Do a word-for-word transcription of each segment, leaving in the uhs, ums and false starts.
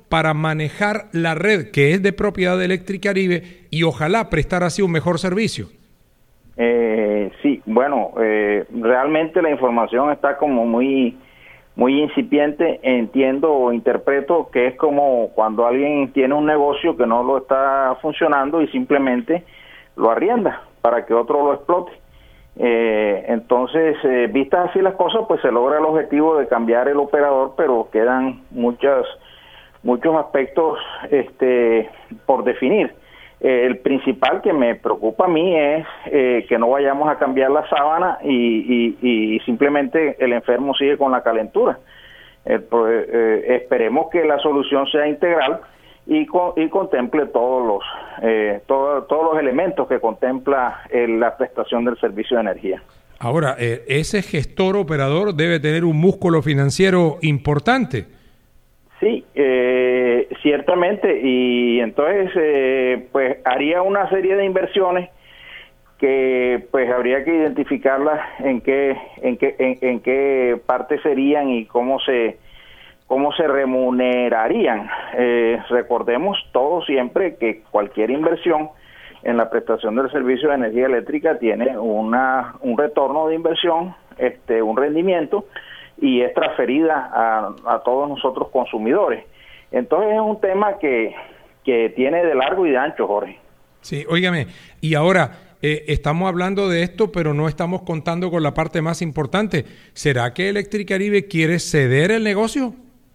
para manejar la red que es de propiedad de Electricaribe y ojalá prestar así un mejor servicio? Eh, sí, bueno, eh, realmente la información está como muy, muy incipiente. Entiendo o interpreto que es como cuando alguien tiene un negocio que no lo está funcionando y simplemente lo arrienda para que otro lo explote. Eh, entonces, eh, vistas así las cosas, pues se logra el objetivo de cambiar el operador, pero quedan muchas, muchos aspectos este, por definir. Eh, el principal que me preocupa a mí es eh, que no vayamos a cambiar la sábana y, y, y simplemente el enfermo sigue con la calentura. Eh, pues, eh, esperemos que la solución sea integral y, co y contemple todos los eh, todo, todos los elementos que contempla eh, la prestación del servicio de energía. Ahora, eh, ese gestor operador debe tener un músculo financiero importante. Sí, eh, ciertamente, y entonces eh, pues haría una serie de inversiones que pues habría que identificarlas en qué en qué en, en qué parte serían y cómo se cómo se remunerarían. Eh, recordemos todos siempre que cualquier inversión en la prestación del servicio de energía eléctrica tiene una un retorno de inversión, este un rendimiento, y es transferida a, a todos nosotros consumidores. Entonces es un tema que, que tiene de largo y de ancho, Jorge. Sí, óigame, y ahora eh, estamos hablando de esto, pero no estamos contando con la parte más importante. ¿Será que Electricaribe quiere ceder el negocio?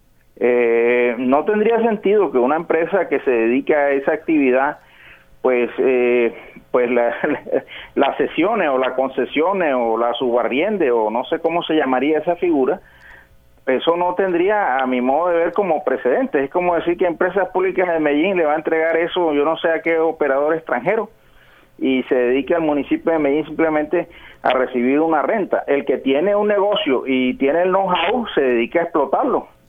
Eh, no tendría sentido que una empresa que se dedique a esa actividad pues eh, pues la, la cesione o la concesione o la subarriende o no sé cómo se llamaría esa figura. Eso no tendría, a mi modo de ver, como precedente. Es como decir que Empresas Públicas de Medellín le va a entregar eso, yo no sé a qué operador extranjero, y se dedique al municipio de Medellín simplemente a recibir una renta. El que tiene un negocio y tiene el know-how se dedica a explotarlo.